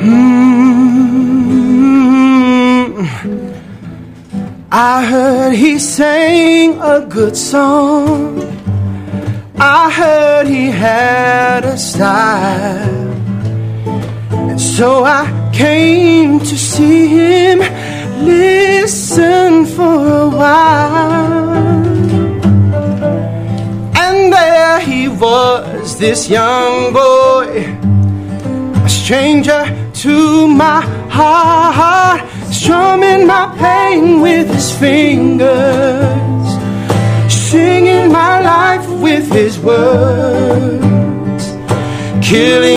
I heard he sang a good song. I heard he had a style. And so I came to see him, listen for a while. And there he was, this young boy, a stranger to my heart, strumming my pain with his fingers, singing my life with his words, killing